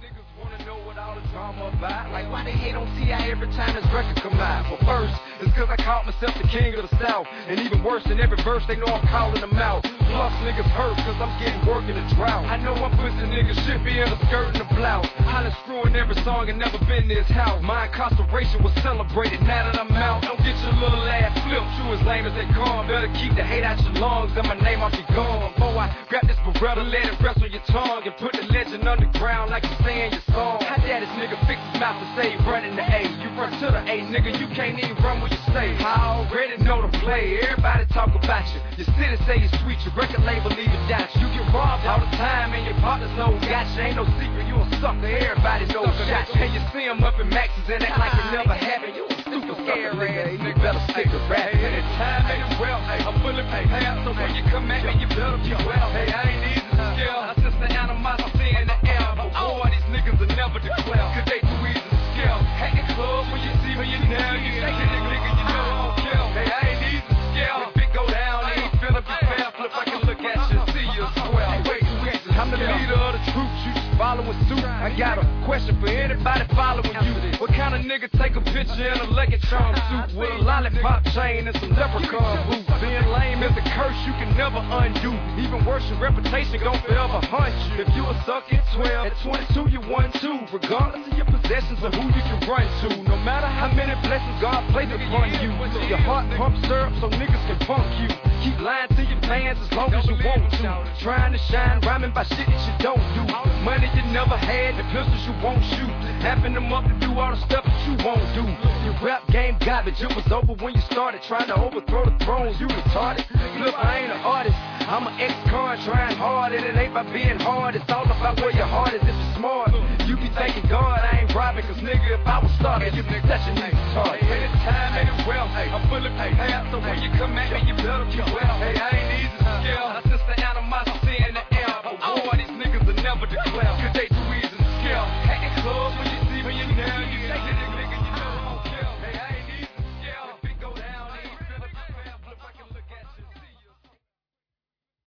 niggas wanna know what all the drama about. Like, why they hate on T.I. every time this record come out? Well, first, it's cause I called myself the king of the South. And even worse, in every verse, they know I'm calling them out. Plus, niggas hurt cause I'm getting work in the drought. I know I'm pushing niggas shit be in the skirt and the blouse. Hollin' screwing every song and never been this house. My incarceration was celebrated, now that I'm out. Don't get your little ass flipped, you as lame as they come. Better keep the hate out your lungs and my name off your gum. Before I grab this Beretta, let it rest on your tongue and put the legend underground like you saying your song. How dare this nigga fix his mouth to say running the A? You run to the A, nigga, you can't even run where you stay. I already know the play, everybody talk about you. Your city say you sweet, your record label even doubt you. You get robbed all the time and your partners know gotcha. Ain't no secret, you a sucker, everybody knows shot you. And you see them up in Max's and act like it never happened. You a super scary ass nigga, better stick to rap. Hey, time ain't well, I'm fully prepared, so when you come at me, you better be well. Hey, I ain't easy to scale, I sense the animosity in the air. But war, these niggas will never declare, cause they too easy to scale. Hack the club when you see me, you now, you shake it, nigga, you know I don't kill. Hey, I ain't easy to scale, if it go down, it ain't finna be fair. Flip, I can look at you and see you square. Wait, I'm the leader of the troops, you just following suit. I got a question for anybody following you. What kind of nigga take a picture in a Legatron suit with a lollipop chain and some leprechaun boots? Being lame is a curse you can never undo. Even worse, your reputation gon' forever haunt you. If you a suck at 12, at 22 you 1-2. Regardless of your possessions or who you can run to. No matter how many blessings God placed upon you. Your heart pumps syrup so niggas can punk you. Keep lying to your fans as long as you want to. Trying to shine, rhyming by shit that you don't do. Money you never had, the pistols you won't shoot. Happen them up to do all the stuff that you won't do. Your rap game garbage, it was over when you started. Trying to overthrow the thrones, you retarded. Look, I ain't an artist, I'm an ex-con trying hard. And it ain't by being hard, it's all about where your heart is if you're smart. You be thanking God I ain't robbing, cause nigga, if I was starving, you'd be such a nigga target. Hey, this time ain't well, I'm fully prepared, so when you come at me, you better be well. Hey, I